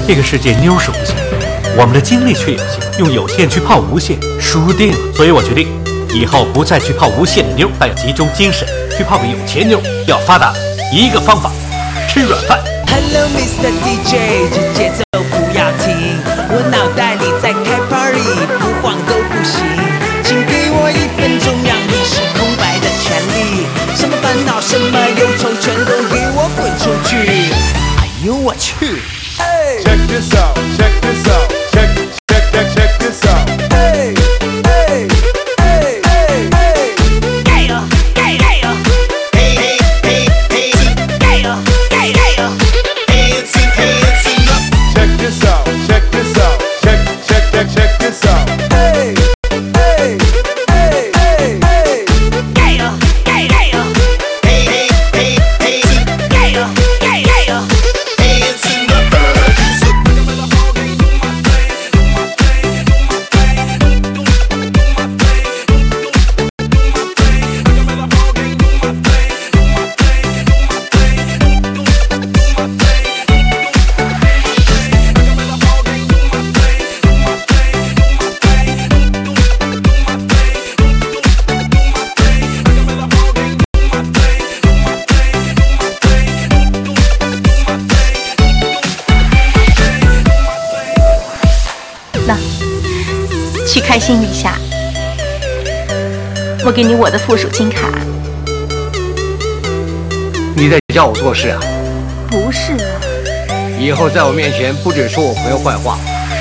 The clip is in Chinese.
这个世界妞是无限的，我们的精力却有限，用有限去泡无限，输定了。所以我决定，以后不再去泡无限的妞，但要集中精神去泡个有钱妞。要发达，一个方法，吃软饭。 Hello Mr. DJ， 这节奏不要停，我脑袋里在开 party， 不晃都不行，请给我1分钟让意识空白的权利，什么烦恼什么忧愁全都给我滚出去，哎呦我去。 Check this out, check this out, check this out. Hey, hey, hey, hey, hey. Yeah, yeah, yeah. Hey, hey, hey, hey. Yeah, yeah, yeah. Hands up. Check this out, check this out, check this out. Hey, hey, hey, hey, hey. Yeah, yeah, yeah. Hey, hey, hey, hey. Yeah, yeah, yeah. Hands in the air. 那，去开心一下。我给你我的附属金卡。 你在教我做事啊？ 不是啊， 以后在我面前不准说我朋友坏话，